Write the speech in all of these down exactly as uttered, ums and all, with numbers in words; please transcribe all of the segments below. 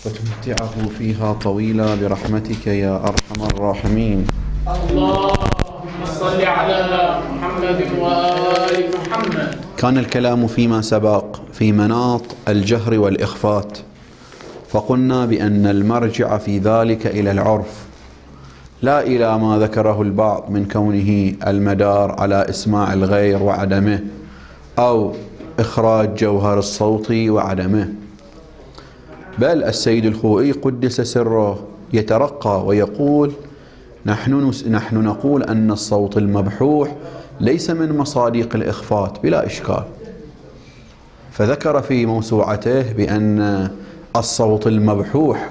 وتمتعه فيها طويلا برحمتك يا أرحم الراحمين. اللهم صل على محمد وآل محمد. كان الكلام فيما سبق في مناط الجهر والإخفات، فقلنا بأن المرجع في ذلك إلى العرف لا إلى ما ذكره البعض من كونه المدار على إسماع الغير وعدمه أو إخراج جوهر الصوت وعدمه، بل السيد الخوئي قدس سره يترقى ويقول نحن, نحن نقول أن الصوت المبحوح ليس من مصادق الإخفات بلا إشكال، فذكر في موسوعته بأن الصوت المبحوح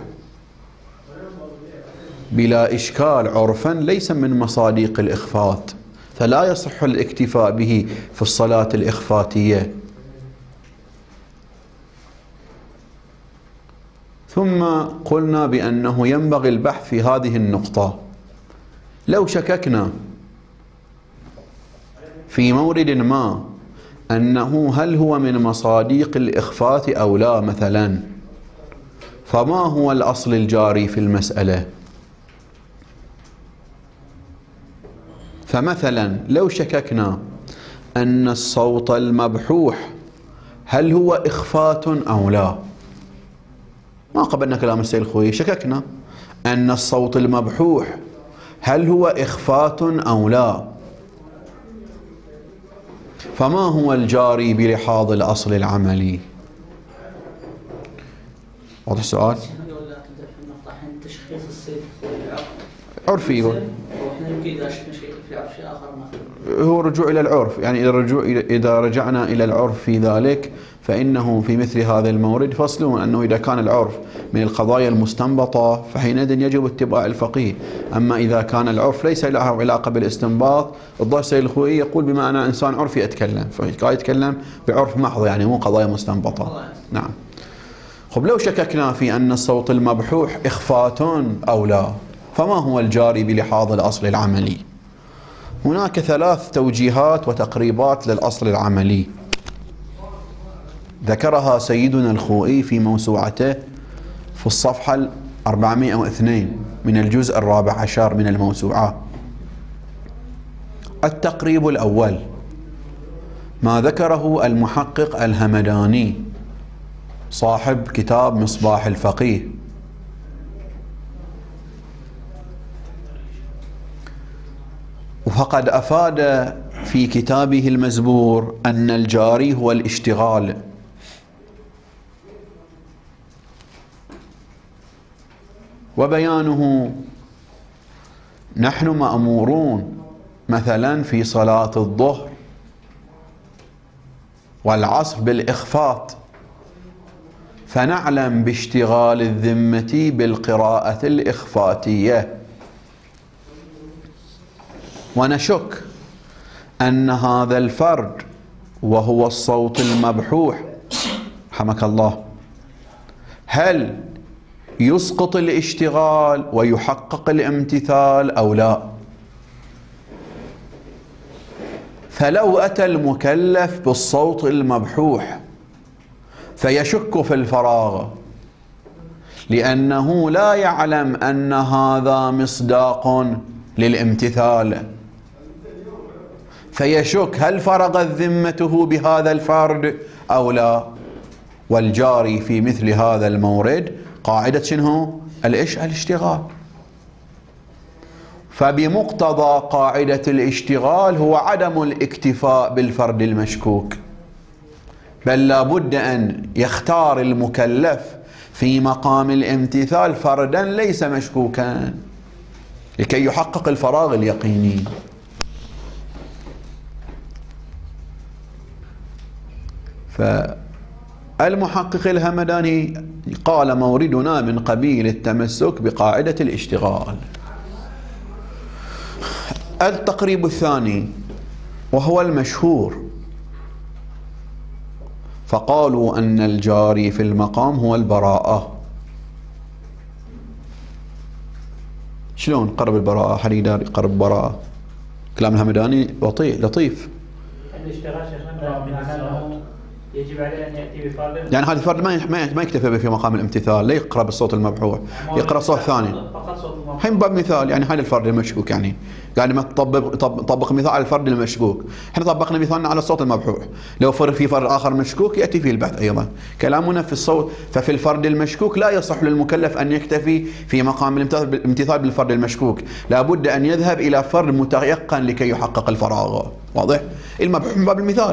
بلا إشكال عرفا ليس من مصادق الإخفات، فلا يصح الاكتفاء به في الصلاة الإخفاتية. ثم قلنا بأنه ينبغي البحث في هذه النقطة. لو شككنا في مورد ما أنه هل هو من مصادق الإخفات أو لا مثلا، فما هو الأصل الجاري في المسألة؟ فمثلا لو شككنا أن الصوت المبحوح هل هو إخفات أو لا، ما قبلنا كلام السيد الخوئي، شككنا أن الصوت المبحوح هل هو إخفات أو لا، فما هو الجاري بلحاظ الأصل العملي؟ واضح السؤال؟ عرفي يقول هو رجوع إلى العرف، يعني إذا, رجوع إذا رجعنا إلى العرف في ذلك فإنه في مثل هذا المورد فصل، أنه إذا كان العرف من القضايا المستنبطة فحينئذ يجب اتباع الفقيه، أما إذا كان العرف ليس له علاقة بالاستنباط الظاهر السيد الخوئي يقول بما أنا إنسان عرفي أتكلم، فقاعد يتكلم بعرف محض يعني مو قضايا مستنبطة. نعم. خب لو شككنا في أن الصوت المبحوح إخفات أو لا، فما هو الجاري بلحاظ الأصل العملي؟ هناك ثلاث توجيهات وتقريبات للأصل العملي ذكرها سيدنا الخوئي في موسوعته في الصفحة أربعمائة واثنين من الجزء الرابع عشر من الموسوعة. التقريب الأول ما ذكره المحقق الهمداني صاحب كتاب مصباح الفقيه، وفقد أفاد في كتابه المزبور أن الجاري هو الاشتغال، وبيانه نحن مأمورون مثلا في صلاة الظهر والعصر بالإخفات، فنعلم باشتغال الذمة بالقراءة الإخفاتية، ونشك أن هذا الفرد وهو الصوت المبحوح حمك الله هل يسقط الاشتغال ويحقق الامتثال أو لا. فلو أتى المكلف بالصوت المبحوح فيشك في الفراغ لأنه لا يعلم أن هذا مصداق للامتثال، فيشك هل فرغت ذمته بهذا الفرد أو لا. والجاري في مثل هذا المورد قاعدة شنو؟ الإيش؟ الاشتغال. فبمقتضى قاعدة الاشتغال هو عدم الاكتفاء بالفرد المشكوك، بل لا بد أن يختار المكلف في مقام الامتثال فردا ليس مشكوكا لكي يحقق الفراغ اليقيني. فالمحقق الهمداني قال موردنا من قبيل التمسك بقاعدة الاشتغال. التقريب الثاني وهو المشهور، فقالوا أن الجاري في المقام هو البراءة. شلون قرب البراءة؟ حد يقدر يقرب براءة؟ كلام الهمداني لطيف لطيف. يجب عليه أن يأتي بفرد. يعني هذا الفرد ما ما يكتفي به في مقام الامتثال، لا يقرأ بالصوت المبحوح، يقرأ صوت ثاني. الحين باب مثال، يعني هذا الفرد المشكوك، يعني قاعد ما تطبق طبق مثال على الفرد المشكوك، احنا طبقنا مثالنا على الصوت المبحوح، لو فرد في فرد آخر مشكوك يأتي فيه البحث أيضا. كلامنا في الصوت، ففي الفرد المشكوك لا يصح للمكلف أن يكتفي في مقام الامتثال بالفرد المشكوك، لابد أن يذهب إلى فرد متيقن لكي يحقق الفراغ. واضح؟ المبحوح من باب المثال.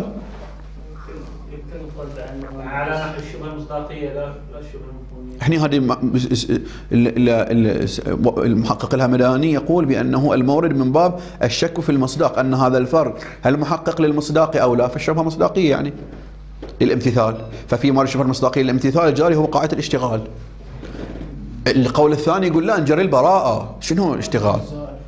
على نحو الشبهة المصداقية لا لا الشبهة المفهومية. احنا هذه المحقق الهمداني يقول بأنه المورد من باب الشك في المصداق، أن هذا الفرد هل محقق للمصداق أو لا، فالشبهة مصداقية يعني للامتثال، ففي مورد الشبهة المصداقية للامتثال الجاري هو قاعدة الاشتغال. القول الثاني يقول لا نجري البراءة، شنو هو الاشتغال؟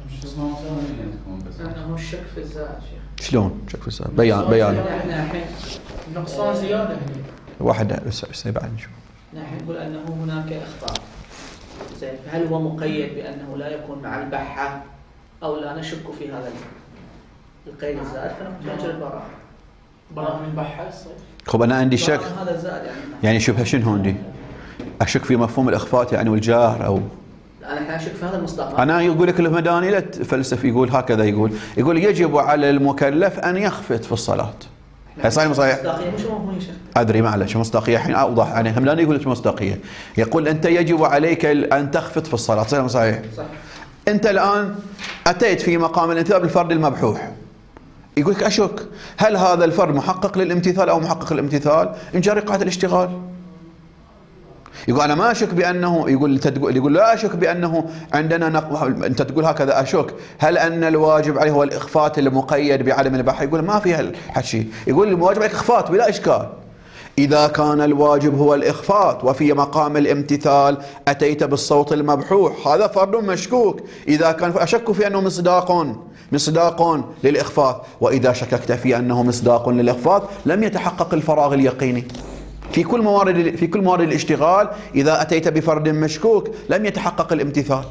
أنه الشك في الزائد. شلون شك في الزائد؟ بيان بيان احنا الحين نقصان زيادة هنا. واحد بس بعد نشوف. نحن نقول أنه هناك إخطاء. زين، فهل هو مقيد بأنه لا يكون مع البحة أو لا نشك في هذا القيد الزائد فنجري البراءة. براءة من البحة. خب أنا عندي شك. هذا الزائد يعني. يعني شبهة شنو عندي؟ أشك في مفهوم الإخفاء يعني والجار أو. أنا الحين أشك في هذا المصداق. أنا يقول لك الهمداني لا فلسفي يقول هكذا، يقول يقول يجب على المكلف أن يخفت في الصلاة. هي صحيح صحيح؟ مصداقية مش مفهومية شيخ. أدري معلش مصداقية الحين أوضح، يعني همداني يقول لك مصداقية، يقول أنت يجب عليك أن تخفت في الصلاة، صحيح صحيح؟ صح. أنت الآن أتيت في مقام الامتثال بالفرد المبحوح، يقول لك أشك هل هذا الفرد محقق للامتثال أو محقق للامتثال؟ نجري قاعدة الاشتغال. يقول أنا ما أشك بأنه، يقول أنت تقول يقول لا أشك بأنه عندنا نق... أنت تقول هكذا أشك هل أن الواجب عليه هو الإخفات المقيد بعدم البحث؟ يقول ما في هالحكي، يقول الواجب عليك إخفات بلا إشكال. إذا كان الواجب هو الإخفات وفي مقام الامتثال أتيت بالصوت المبحوح، هذا فرد مشكوك. إذا كان أشك في أنه مصداق مصداق للإخفات، وإذا شككت في أنه مصداق للإخفات لم يتحقق الفراغ اليقيني. في كل موارد في كل موارد الاشتغال إذا أتيت بفرد مشكوك لم يتحقق الامتثال،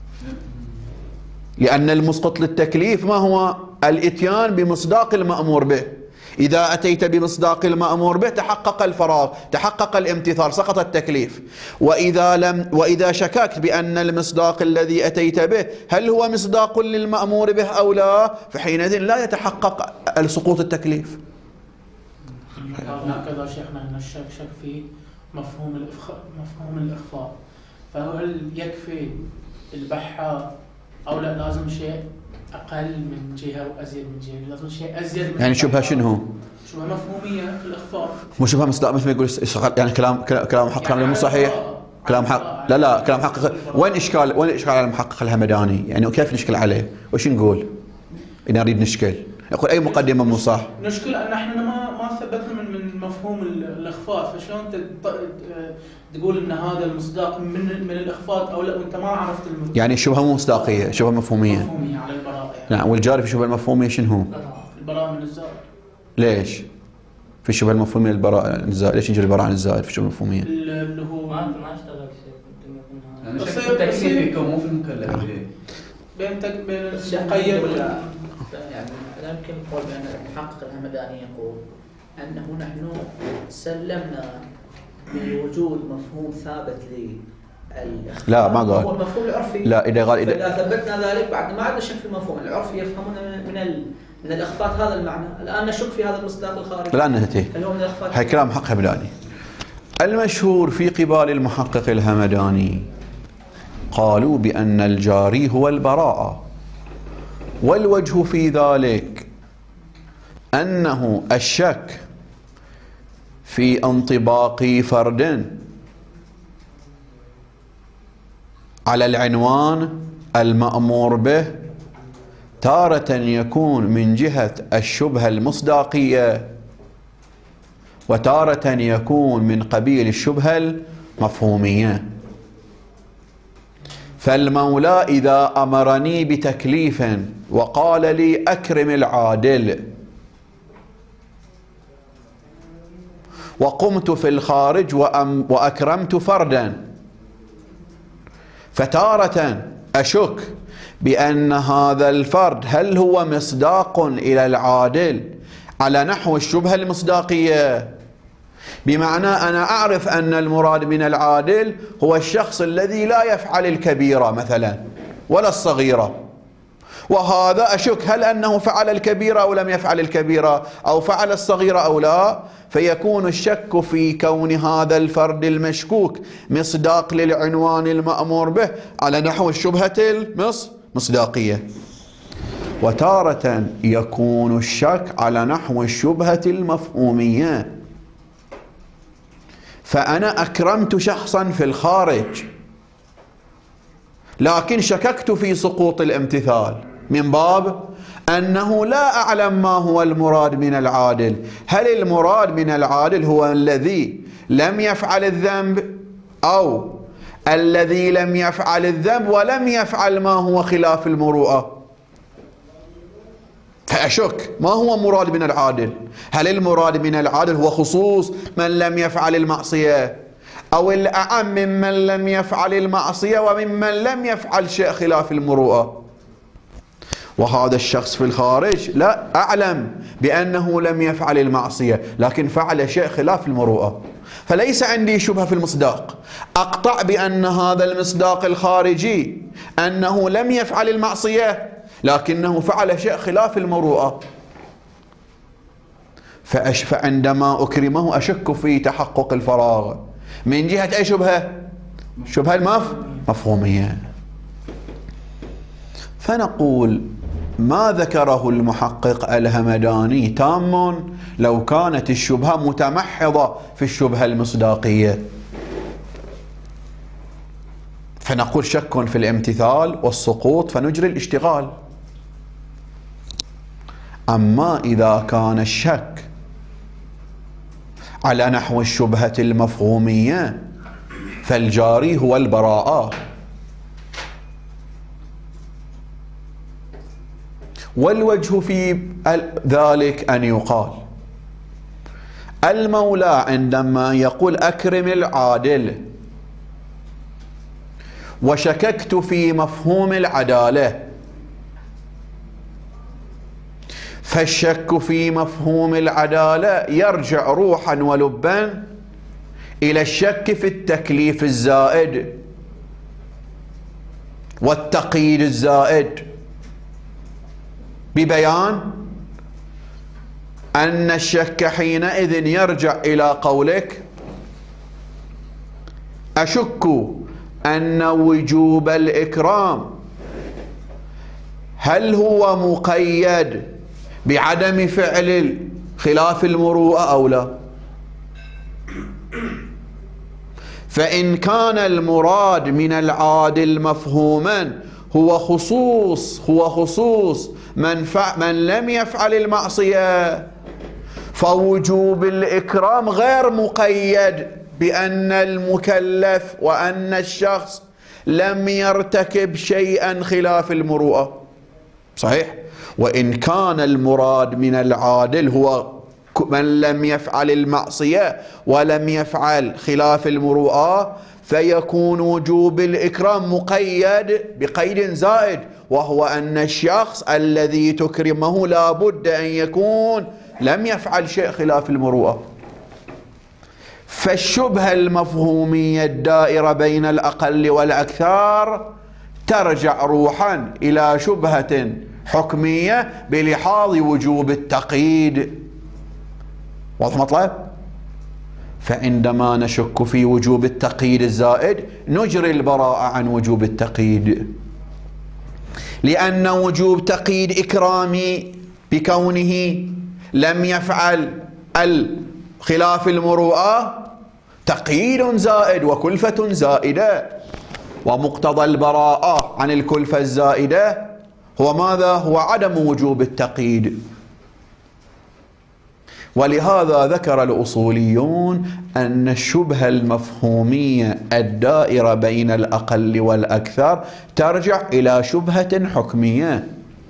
لأن المسقط للتكليف ما هو؟ الإتيان بمصداق المأمور به. إذا أتيت بمصداق المأمور به تحقق الفراغ، تحقق الامتثال، سقط التكليف. وإذا لم وإذا شككت بأن المصداق الذي أتيت به هل هو مصداق للمأمور به أو لا، فحينئذ لا يتحقق سقوط التكليف. هكذا شيخنا أن الشك شك في مفهوم الإخفاء، مفهوم الإخفاء، فهل يكفي البحة أو لا لازم شيء أقل من جهة وأزيد من جهة، لازم شيء أزيد من يعني شبهة شنو؟ شبهة مفهومية في الإخفاء. مو شبهة مصداق مثل ما يقول يعني كلام كلام محقق يعني مو صحيح؟ كلام حق لا لا كلام محقق. وين إشكال وين إشكال على المحقق الهمداني؟ يعني كيف نشكل عليه؟ وش نقول؟ إذا نريد نشكل يقول أي مقدمة مو صح؟ نشكل أن احنا ما ما ثبتنا من من مفهوم الإخفاء، فشلون تقول أن هذا المصداق من من الإخفاء أو لا وأنت ما عرفت المفهوم؟ يعني شبهة مو مصداقية، شبهة مفهومية. مفهومية على البراءة. يعني. نعم، والجاري في الشبهة المفهومية شنو هو؟ البراءة من الزائد. ليش؟ في الشبهة المفهومية البراءة عن الزائد، ليش نجري البراءة عن الزائد في الشبهة المفهومية؟ اللي هو ما ما اشتغل شيء. بس التكليف مو في المكلف. بين تك بين المقيد ولا يعني لا يمكن القول بأن المحقق الهمداني يقول أنه نحن سلمنا بوجود مفهوم ثابت للإخفاء. لا ما قال. هو المفهوم العرفي. لا إذا قال إذا ثبتنا ذلك بعد ما عندنا شك في المفهوم العرفي يفهمون من ال من الإخفاء هذا المعنى. الآن نشك في هذا المصداق الخارجي. الآن نهتي. هل هو من الإخفاء؟ هاي كلام محقق همداني. المشهور في قبال المحقق الهمداني قالوا بأن الجاري هو البراءة، والوجه في ذلك أنه الشك في انطباق فرد على العنوان المأمور به تارة يكون من جهة الشبهة المصداقية، وتارة يكون من قبيل الشبهة المفهومية. فالمولى إذا أمرني بتكليف وقال لي أكرم العادل وقمت في الخارج وأكرمت فردا، فتارة أشك بأن هذا الفرد هل هو مصداق إلى العادل على نحو الشبهة المصداقية، بمعنى أنا أعرف أن المراد من العادل هو الشخص الذي لا يفعل الكبيرة مثلا ولا الصغيرة، وهذا أشك هل أنه فعل الكبيرة أو لم يفعل الكبيرة أو فعل الصغيرة أو لا، فيكون الشك في كون هذا الفرد المشكوك مصداق للعنوان المأمور به على نحو الشبهة المصداقية. وتارة يكون الشك على نحو الشبهة المفهومية، فأنا أكرمت شخصا في الخارج لكن شككت في سقوط الامتثال من باب أنه لا أعلم ما هو المراد من العادل. هل المراد من العادل هو الذي لم يفعل الذنب أو الذي لم يفعل الذنب ولم يفعل ما هو خلاف المروءة؟ فأشك ما هو مراد من العادل. هل المراد من العادل هو خصوص من لم يفعل المعصية أو الأعم ممن لم يفعل المعصية وممن لم يفعل شيء خلاف المروءة؟ وهذا الشخص في الخارج لا أعلم بأنه لم يفعل المعصية لكن فعل شيء خلاف المروءة، فليس عندي شبهة في المصداق، أقطع بأن هذا المصداق الخارجي أنه لم يفعل المعصية لكنه فعل شيء خلاف المروءة، فعندما أكرمه أشك في تحقق الفراغ من جهة أي شبهة؟ شبهة المفهومية. فنقول ما ذكره المحقق الهمداني تام لو كانت الشبهة متمحضة في الشبهة المصداقية، فنقول شك في الامتثال والسقوط فنجري الاشتغال. أما إذا كان الشك على نحو الشبهة المفهومية فالجاري هو البراءة، والوجه في ذلك أن يقال المولى عندما يقول أكرم العادل وشككت في مفهوم العدالة، فالشك في مفهوم العدالة يرجع روحا ولبا إلى الشك في التكليف الزائد والتقييد الزائد، ببيان أن الشك حينئذ يرجع إلى قولك أشك أن وجوب الإكرام هل هو مقيد بعدم فعل خلاف المروءة أو لا؟ فإن كان المراد من العادل مفهوما هو خصوص هو خصوص من, من لم يفعل المعصية، فوجوب الإكرام غير مقيد بأن المكلف وأن الشخص لم يرتكب شيئا خلاف المروءة. صحيح؟ وإن كان المراد من العادل هو من لم يفعل المعصية ولم يفعل خلاف المروءة فيكون وجوب الإكرام مقيد بقيد زائد، وهو أن الشخص الذي تكرمه لا بد أن يكون لم يفعل شيء خلاف المروءة. فالشبهة المفهومية الدائرة بين الأقل والأكثر ترجع روحا إلى شبهة حكمية بلحاظ وجوب التقييد. واضح مطلب؟ فعندما نشك في وجوب التقييد الزائد نجري البراءة عن وجوب التقييد، لأن وجوب تقييد إكرامي بكونه لم يفعل الخلاف المروءة تقييد زائد وكلفة زائدة، ومقتضى البراءة عن الكلفة الزائدة هو ماذا؟ هو عدم وجوب التقييد. ولهذا ذكر الأصوليون أن الشبهة المفهومية الدائرة بين الأقل والأكثر ترجع إلى شبهة حكمية.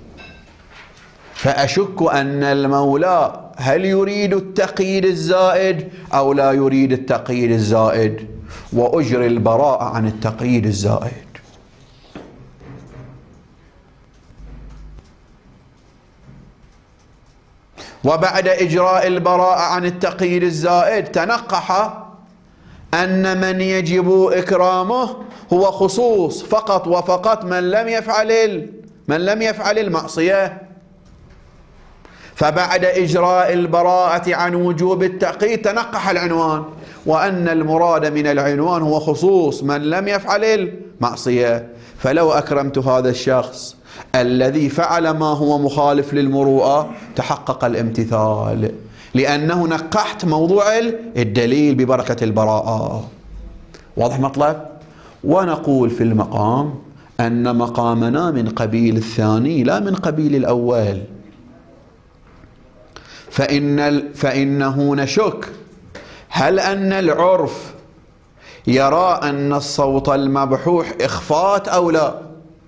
فأشك أن المولى هل يريد التقييد الزائد أو لا يريد التقييد الزائد، وأجري البراءة عن التقييد الزائد. وبعد إجراء البراءة عن التقييد الزائد تنقح أن من يجب إكرامه هو خصوص فقط وفقط من لم يفعل من لم يفعل المعصية. فبعد إجراء البراءة عن وجوب التقييد تنقح العنوان، وأن المراد من العنوان هو خصوص من لم يفعل المعصية. فلو أكرمت هذا الشخص الذي فعل ما هو مخالف للمروءة تحقق الامتثال، لأنه نقحت موضوع الدليل ببركة البراءة. واضح مطلب؟ ونقول في المقام أن مقامنا من قبيل الثاني لا من قبيل الأول، فإن فإنه نشك هل أن العرف يرى أن الصوت المبحوح إخفات أو لا،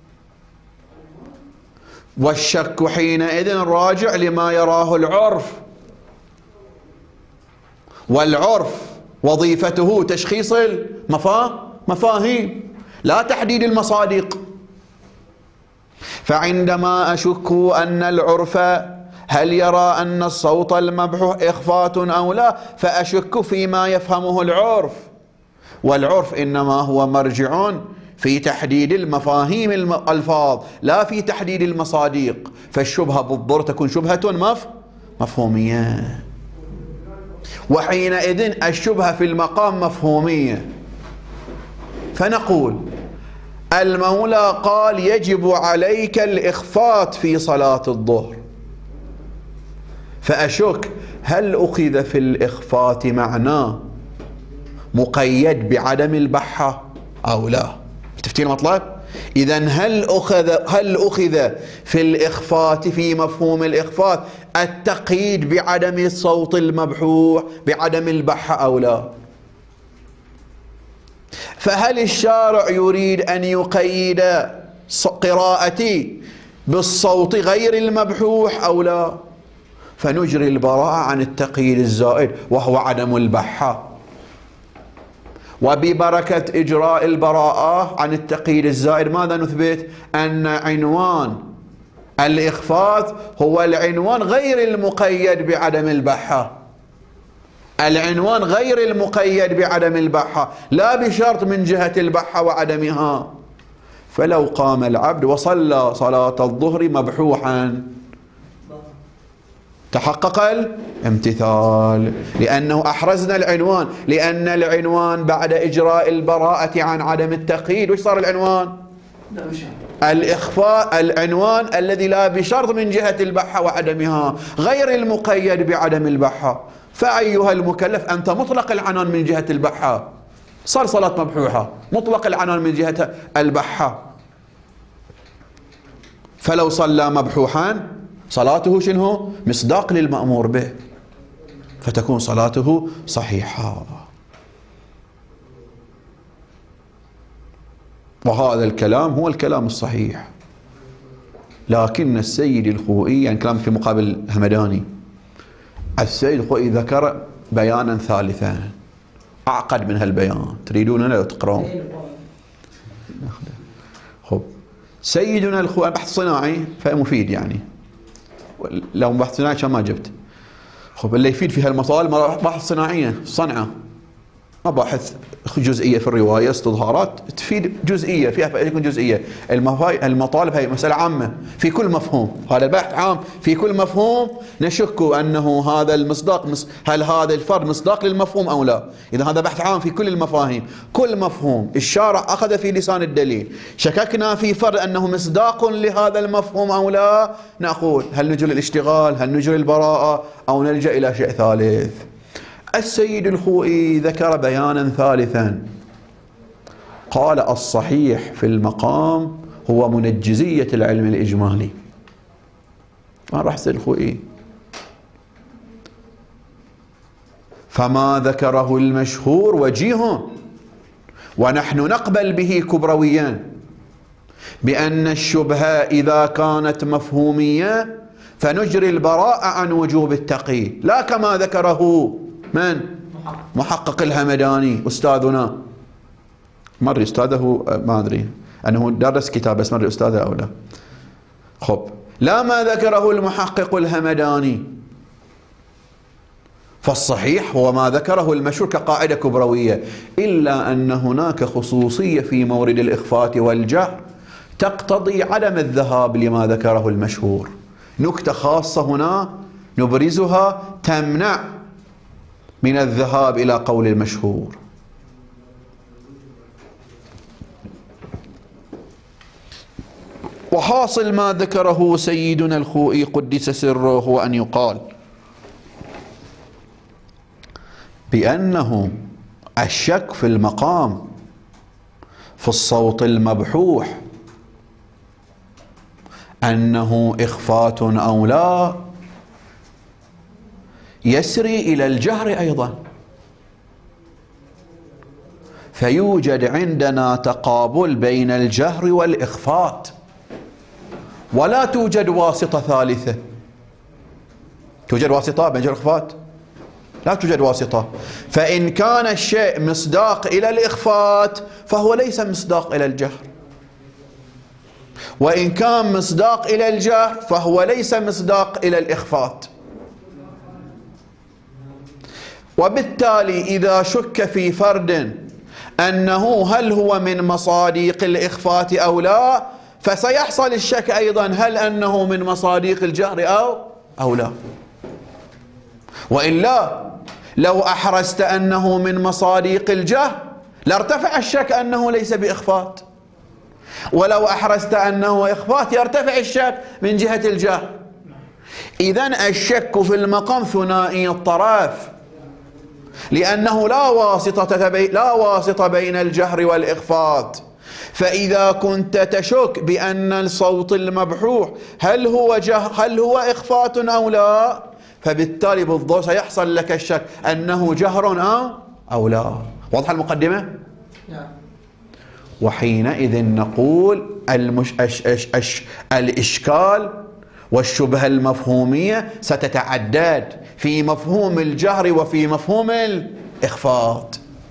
والشك حينئذ راجع لما يراه العرف، والعرف وظيفته تشخيص المفاهيم لا تحديد المصادق. فعندما أشك أن العرف هل يرى أن الصوت المبحوح إخفات أو لا، فأشك فيما يفهمه العرف، والعرف إنما هو مرجع في تحديد المفاهيم الألفاظ لا في تحديد المصادق، فالشبهة بالضر تكون شبهة مف مفهومية، وحينئذ الشبهة في المقام مفهومية. فنقول المولى قال يجب عليك الإخفات في صلاة الظهر، فأشك هل أخذ في الإخفات معناه مقيد بعدم البحة أو لا؟ تفتين مطلب؟ إذن هل أخذ هل أخذ في الإخفات في مفهوم الإخفات التقييد بعدم الصوت المبحوح بعدم البحة أو لا؟ فهل الشارع يريد أن يقيد قراءتي بالصوت غير المبحوح أو لا؟ فنجري البراءة عن التقييد الزائد وهو عدم البحة، وببركة إجراء البراءة عن التقييد الزائد ماذا نثبت؟ أن عنوان الإخفات هو العنوان غير المقيد بعدم البحة، العنوان غير المقيد بعدم البحة لا بشرط من جهة البحة وعدمها. فلو قام العبد وصلى صلاة الظهر مبحوحا تحقق الامتثال، لأنه أحرزنا العنوان، لأن العنوان بعد إجراء البراءة عن عدم التقييد وش صار العنوان؟ الإخفاء، العنوان الذي لا بشرط من جهة البحة وعدمها غير المقيد بعدم البحة. فأيها المكلف أنت مطلق العنان من جهة البحة، صار صلاة مبحوحة مطلق العنان من جهة البحة، فلو صلى مبحوحا صلاته شنو؟ مصداق للمأمور به، فتكون صلاته صحيحة. وهذا الكلام هو الكلام الصحيح. لكن السيد الخوئي، يعني كلام في مقابل همداني، السيد الخوئي ذكر بيانا ثالثا أعقد من هالبيان، تريدون أن تقرأون؟ خب سيدنا الخوئي بحث صناعي فمفيد، يعني لو بحث صناعي كان ما جبت. خب اللي يفيد في هالمطالب بحث صناعية صنعة، مباحث جزئية في الرواية استظهارات تفيد جزئية فيها فائدة جزئية. المطالب هي مسألة عامة في كل مفهوم، هذا البحث عام في كل مفهوم نشك أنه هذا المصداق، هل هذا الفرد مصداق للمفهوم أو لا. إذا هذا بحث عام في كل المفاهيم، كل مفهوم الشارع أخذ في لسان الدليل شككنا في فرد أنه مصداق لهذا المفهوم أو لا، نقول هل نجري الاشتغال، هل نجري البراءة، أو نلجأ إلى شيء ثالث. السيد الخوئي ذكر بيانا ثالثا، قال الصحيح في المقام هو منجزية العلم الإجمالي. ما راح السيد الخوئي، فما ذكره المشهور وجيه ونحن نقبل به كبرويا بأن الشبهة إذا كانت مفهومية فنجري البراءة عن وجوب التقييد، لا كما ذكره من؟ محقق الهمداني أستاذنا، مري أستاذه ما أدري أنه درس كتاب بس مري أستاذه أو لا. خب لا ما ذكره المحقق الهمداني فالصحيح هو ما ذكره المشهور كقاعدة كبروية، إلا أن هناك خصوصية في مورد الإخفاء والجهر تقتضي عدم الذهاب لما ذكره المشهور. نكتة خاصة هنا نبرزها تمنع من الذهاب إلى قول المشهور. وحاصل ما ذكره سيدنا الخوئي قدس سره هو أن يقال بأنه الشك في المقام في الصوت المبحوح أنه إخفاء أو لا يسري إلى الجهر أيضا، فيوجد عندنا تقابل بين الجهر والإخفاء ولا توجد واسطة ثالثة. توجد واسطة بين الجهر والإخفاء؟ لا توجد واسطة. فإن كان الشيء مصداق إلى الإخفاء فهو ليس مصداق إلى الجهر، وإن كان مصداق إلى الجهر فهو ليس مصداق إلى الإخفاء. وبالتالي إذا شك في فرد أنه هل هو من مصاديق الإخفاء أو لا، فسيحصل الشك أيضا هل أنه من مصاديق الجهر أو أو لا. وإلا لو أحرزت أنه من مصاديق الجهر لارتفع الشك أنه ليس بإخفاء، ولو أحرزت أنه إخفاء يرتفع الشك من جهة الجهر. إذن الشك في المقام ثنائي الطرف، لأنه لا واسطة بي لا واسطة بين الجهر والإخفاء. فإذا كنت تشك بأن الصوت المبحوح هل هو جهر هل هو إخفاء أو لا، فبالتالي بالضبط سيحصل لك الشك أنه جهر أو أو لا. واضحة المقدمة؟ نعم. وحينئذ نقول المش... أش... أش... أش... الإشكال والشبهة المفهومية ستتعدد في مفهوم الجهر وفي مفهوم الإخفاء.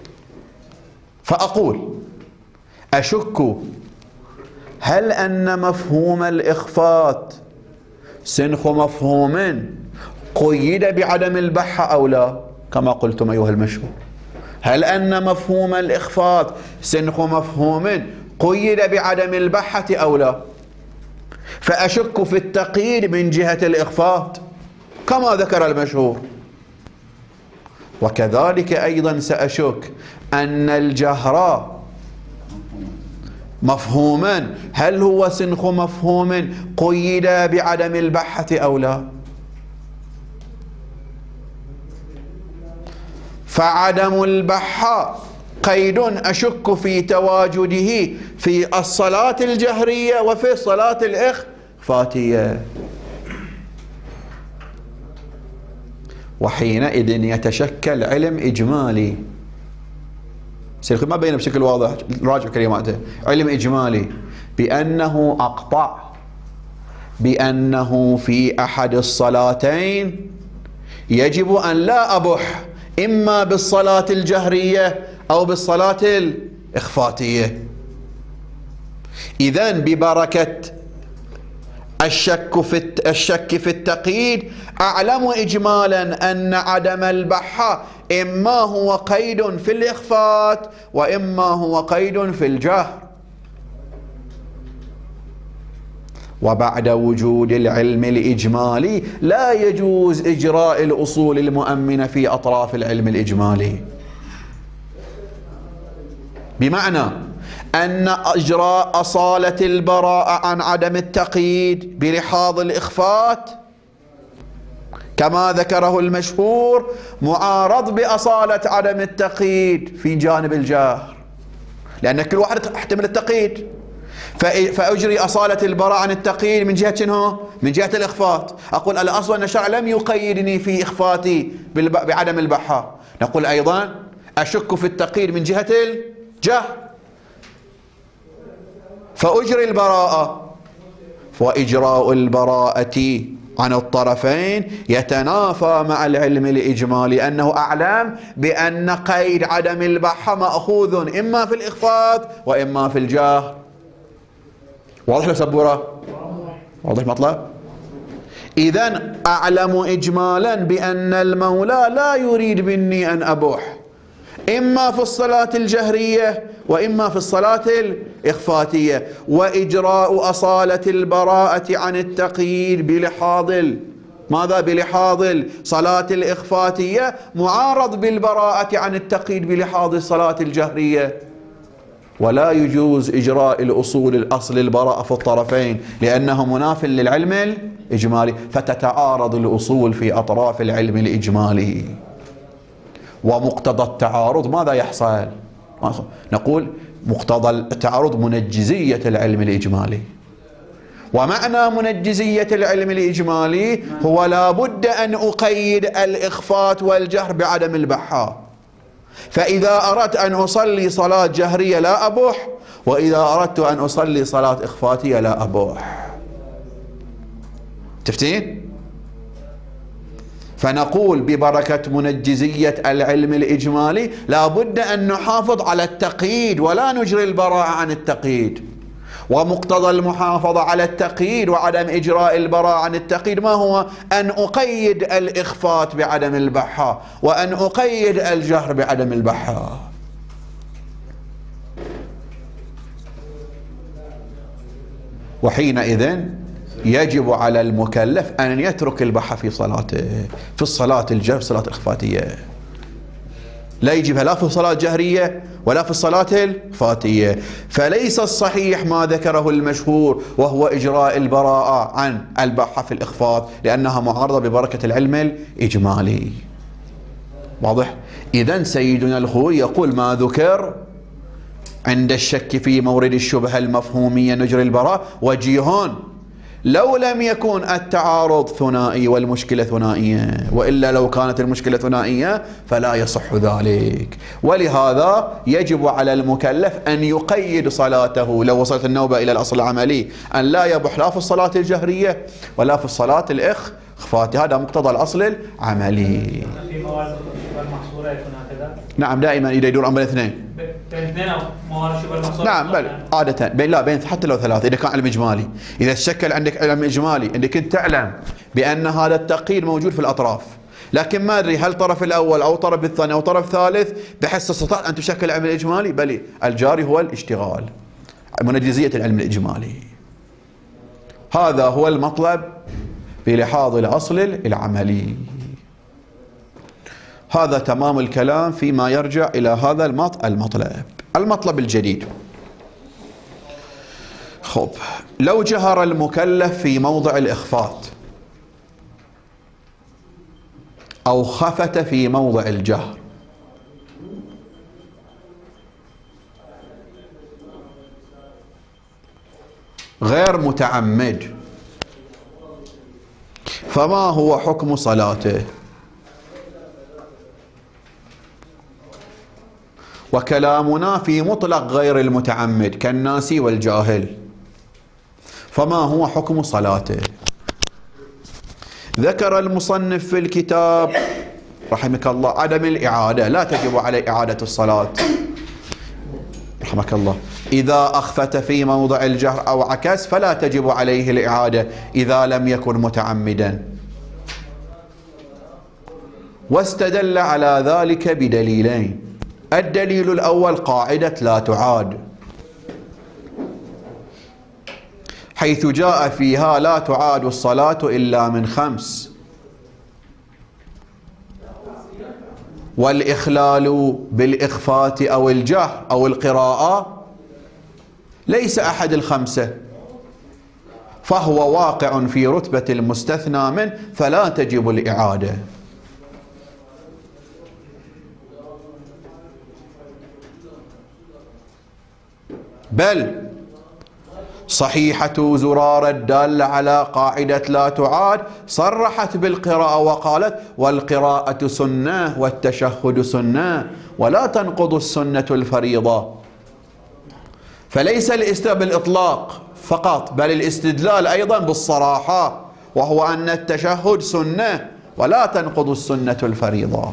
فأقول أشك هل أن مفهوم الإخفاء سنخ مفهوم قيد بعدم البحة أو لا، كما قلتم أيها المشهور. هل أن مفهوم الإخفاء سنخ مفهوم قيد بعدم البحة أو لا، فأشك في التقييد من جهة الإخفاء كما ذكر المشهور. وكذلك أيضا سأشك أن الجهر مفهوما هل هو سنخ مفهوم قيد بعدم البحة أو لا. فعدم البحة قيد أشك في تواجده في الصلاة الجهرية وفي الصلاة الإخفاتية، وحينئذ يتشكل علم إجمالي. ما بينه بشكل واضح، راجع كلماته. علم إجمالي بأنه أقطع بأنه في أحد الصلاتين يجب أن لا أبح إما بالصلاة الجهرية أو بالصلاة الإخفاتية. إذن ببركة الشك في الشك في التقييد أعلم إجمالا أن عدم البحة إما هو قيد في الإخفاء وإما هو قيد في الجهر. وبعد وجود العلم الإجمالي لا يجوز إجراء الأصول المؤمنة في أطراف العلم الإجمالي، بمعنى أن إجراء أصالة البراءة عن عدم التقييد بلحاظ الإخفاء كما ذكره المشهور معارض بأصالة عدم التقييد في جانب الجهر، لأن كل واحد يحتمل التقييد. فأجري أصالة البراءة عن التقييد من جهة شنو؟ من جهة الإخفاء. أقول الأصل أن الشرع لم يقيدني في إخفاتي بعدم البحة. نقول أيضا أشك في التقييد من جهة الجهر، فأجري البراءة. وإجراء البراءة عن الطرفين يتنافى مع العلم الإجمالي أنه أعلم بأن قيد عدم البحة مأخوذ إما في الإخفاء وإما في الجهر. واضح لسبورة؟ واضح مطلب؟ إذن أعلم إجمالا بأن المولى لا يريد مني أن أبوح، إما في الصلاة الجهرية وإما في الصلاة الإخفاتية، وإجراء أصالة البراءة عن التقييد بلحاظ ماذا؟ بلحاظ الصلاة الإخفاتية معارض بالبراءة عن التقييد بلحاظ الصلاة الجهرية. ولا يجوز إجراء الأصول الأصل البراءة في الطرفين لأنه مناف للعلم الإجمالي، فتتعارض الأصول في أطراف العلم الإجمالي. ومقتضى التعارض ماذا يحصل؟ نقول مقتضى التعارض منجزية العلم الإجمالي. ومعنى منجزية العلم الإجمالي هو لا بد أن أقيد الإخفات والجهر بعدم البحة. فإذا أردت أن أصلي صلاة جهرية لا أبوح، وإذا أردت أن أصلي صلاة إخفاتية لا أبوح. تفتين؟ فنقول ببركة منجزية العلم الإجمالي لا بد أن نحافظ على التقييد ولا نجري البراءة عن التقييد. ومقتضى المحافظة على التقييد وعدم إجراء البراءة عن التقييد ما هو؟ أن أقيد الإخفات بعدم البحة، وأن أقيد الجهر بعدم البحة. وحينئذ يجب على المكلف أن يترك البحة في صلاته، في الصلاة الجهر صلاة إخفاتية، لا يجبها لا في الصلاة الجهرية ولا في الصلاة الإخفاتية. فليس الصحيح ما ذكره المشهور وهو إجراء البراءة عن البحة في الإخفات لأنها معارضة ببركة العلم الإجمالي. واضح؟ إذن سيدنا الخوي يقول ما ذكر عند الشك في مورد الشبهة المفهومية نجري البراءة وجيهون لو لم يكن التعارض ثنائي والمشكلة ثنائية، وإلا لو كانت المشكلة ثنائية فلا يصح ذلك. ولهذا يجب على المكلف أن يقيد صلاته لو وصلت النوبة إلى الأصل العملي أن لا يبح لا في الصلاة الجهرية ولا في الصلاة الإخفاتية. هذا مقتضى الأصل العملي. في موارد المحصورة يكون هكذا؟ نعم، دائما إذا يدور أمر الاثنين بين اثنين أو موارد شبه المحصورة؟ نعم، بل عادة بين لا بين حتى لو ثلاثة إذا كان علم إجمالي. إذا تشكل عندك علم إجمالي أنك أنت تعلم بأن هذا التقييد موجود في الأطراف، لكن ما أدري هل طرف الأول أو طرف الثاني أو طرف ثالث بحيث استطعت أن تشكل علم الإجمالي، بل الجاري هو الاشتغال، منجزية العلم الإجمالي. هذا هو المطلب بلحاظ الأصل العملي. هذا تمام الكلام فيما يرجع إلى هذا المطلب. المطلب الجديد، خب لو جهر المكلف في موضع الإخفات أو خفت في موضع الجهر غير متعمد، فما هو حكم صلاته؟ وكلامنا في مطلق غير المتعمد كالناسي والجاهل، فما هو حكم صلاته؟ ذكر المصنف في الكتاب رحمك الله عدم الإعادة، لا تجب عليه إعادة الصلاة رحمك الله. إذا أخفت في موضع الجهر أو عكس فلا تجب عليه الإعادة إذا لم يكن متعمدا. واستدل على ذلك بدليلين. الدليل الأول قاعدة لا تعاد، حيث جاء فيها لا تعاد الصلاة إلا من خمس، والإخلال بالإخفات أو الجهر أو القراءة ليس أحد الخمسة، فهو واقع في رتبة المستثنى منه فلا تجب الإعادة. بل صحيحة زرار الدالة على قاعدة لا تعاد صرحت بالقراءة وقالت والقراءة سنة والتشهد سنة ولا تنقض السنة الفريضة. فليس الاستدلال بالإطلاق فقط بل الاستدلال أيضا بالصراحة، وهو أن التشهد سنة ولا تنقض السنة الفريضة.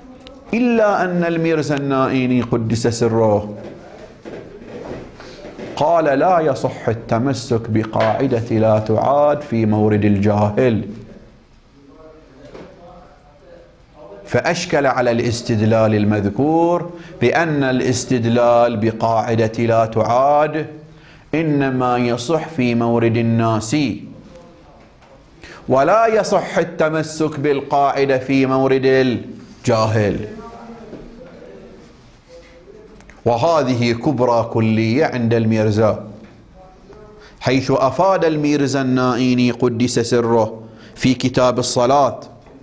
إلا أن الميرزا النائيني قدس سره قال لا يصح التمسك بقاعدة لا تعاد في مورد الجاهل، فأشكل على الاستدلال المذكور بأن الاستدلال بقاعدة لا تعاد إنما يصح في مورد الناس، ولا يصح التمسك بالقاعدة في مورد الجاهل. وهذه كبرى كلية عند الميرزا، حيث أفاد الميرزا النائيني قدس سره في كتاب الصلاة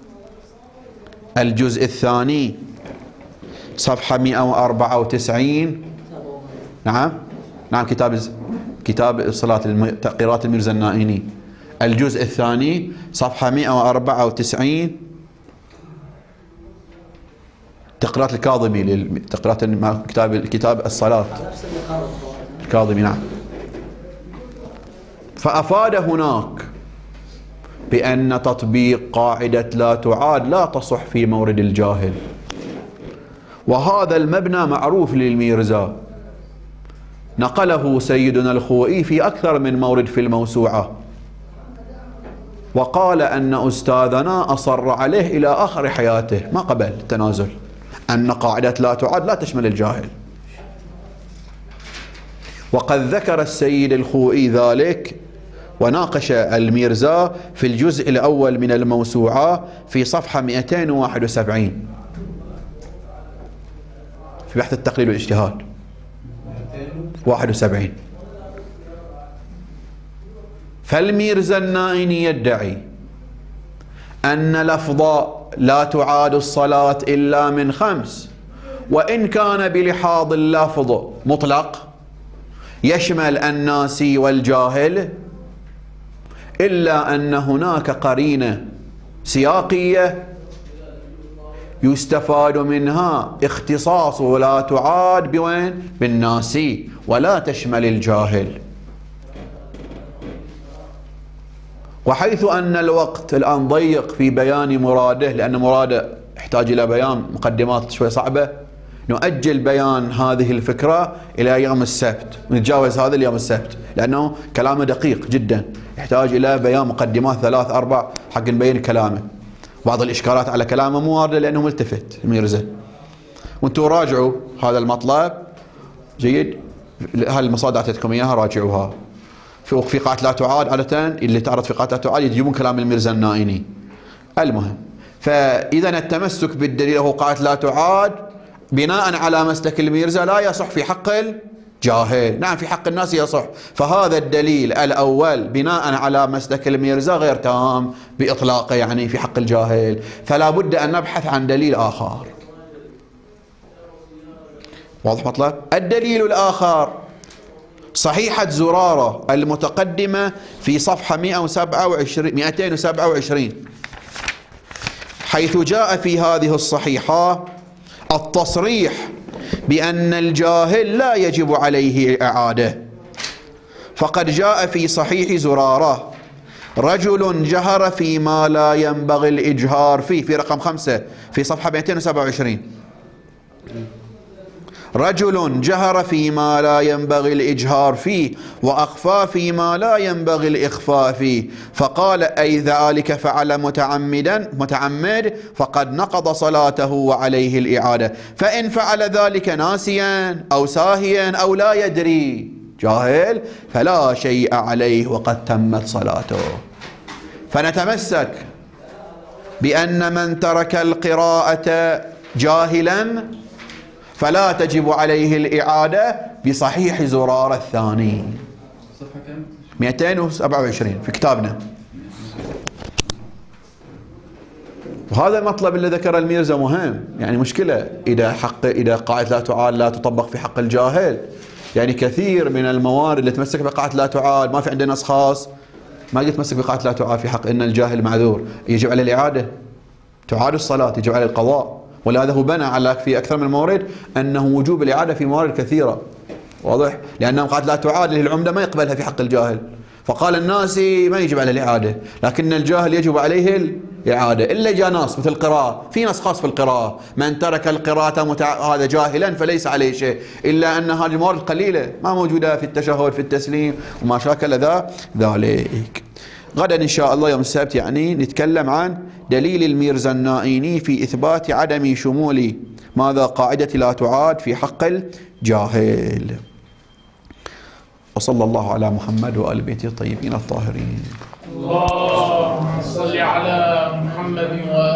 الجزء الثاني صفحة مئة وأربعة وتسعين. نعم نعم كتاب كتاب الصلاة قراءة الميرزا النائيني الجزء الثاني صفحة مئة وأربعة وتسعين، تقرأت الكاظمي تقرأت كتاب كتاب الصلاة الكاظمي. نعم. فأفاد هناك بأن تطبيق قاعدة لا تعاد لا تصح في مورد الجاهل، وهذا المبنى معروف للميرزا، نقله سيدنا الخوئي في أكثر من مورد في الموسوعة، وقال أن أستاذنا أصر عليه إلى آخر حياته ما قبل التنازل، أن قاعدة لا تعاد لا تشمل الجاهل. وقد ذكر السيد الخوئي ذلك وناقش الميرزا في الجزء الأول من الموسوعة في صفحة مئتين وواحد وسبعين في بحث التقليد والاجتهاد واحد وسبعين. فالميرزا النائيني يدعي أن لفظ لا تعاد الصلاة إلا من خمس، وإن كان بلحاظ اللفظ مطلق يشمل الناسي والجاهل، إلا أن هناك قرينة سياقية يستفاد منها اختصاص لا تعاد بوين؟ بالناسي، ولا تشمل الجاهل. وحيث أن الوقت الآن ضيق في بيان مراده، لأن مراده يحتاج إلى بيان مقدمات شوي صعبة، نؤجل بيان هذه الفكرة إلى يوم السبت، نتجاوز هذا اليوم السبت، لأنه كلامه دقيق جدا يحتاج إلى بيان مقدمات ثلاث أربع حق نبين كلامه. بعض الإشكالات على كلامه مو واردة لأنه ملتفت الميرزا. وانتم راجعوا هذا المطلب جيد، هالمصادر أعطيتكم إياها راجعوها. في في قاعدة لا تعاد عادة اللي تعرض في قاعدة لا تعاد يجيبون كلام الميرزا النائيني. المهم، فإذا التمسك بالدليل هو قاعدة لا تعاد بناء على مسلك الميرزا لا يصح في حق الجاهل. نعم في حق الناس يصح، فهذا الدليل الأول بناء على مسلك الميرزا غير تام بإطلاقه، يعني في حق الجاهل، فلا بد أن نبحث عن دليل آخر. واضح مطلب؟ الدليل الآخر صحيحة زرارة المتقدمة في صفحة مئة وسبعة وعشرين مئتين وسبعة وعشرين، حيث جاء في هذه الصحيحة التصريح بأن الجاهل لا يجب عليه الإعادة. فقد جاء في صحيح زرارة: رجل جهر فيما لا ينبغي الإجهار فيه، في رقم خمسة في صفحة مئتين وسبعة وعشرين، رجل جهر فيما لا ينبغي الإجهار فيه وأخفى فيما لا ينبغي الإخفاء فيه، فقال أي ذلك فعل متعمدا متعمد فقد نقض صلاته وعليه الإعادة، فإن فعل ذلك ناسيا أو ساهيا أو لا يدري جاهل فلا شيء عليه وقد تمت صلاته. فنتمسك بأن من ترك القراءة جاهلا فلا تجب عليه الإعادة بصحيح زرارة الثاني مئتين وسبعة وعشرين في كتابنا. وهذا المطلب اللي ذكر الميرزا مهم، يعني مشكلة إذا حق إذا قاعدة لا تعاد لا تطبق في حق الجاهل. يعني كثير من الموارد اللي تمسك بقاعدة لا تعاد ما في عندنا نص خاص ما يتمسك بقاعدة لا تعاد في حق إن الجاهل معذور، يجب عليه الإعادة، تعاد الصلاة، يجب عليه القضاء. ولهذا هو بنى على في أكثر من مورد أنه وجوب الإعادة في موارد كثيرة. واضح؟ لأنه قاعدة لا تعاد العمدة ما يقبلها في حق الجاهل، فقال الناسي ما يجب عليه الإعادة، لكن الجاهل يجب عليه إعادة، إلا جاء نص مثل القراءة، في نص خاص في القراءة، من ترك القراءة متع... هذا جاهلا فليس عليه شيء، إلا أن هذه الموارد قليلة ما موجودة في التشهد في التسليم وما شاكل ذا ذلك. غدا إن شاء الله يوم السبت يعني نتكلم عن دليل الميرزا النائيني في إثبات عدم شمول ماذا قاعدة لا تعاد في حق الجاهل. وصلى الله على محمد وآل بيته الطيبين الطاهرين. اللهم صل على محمد وآل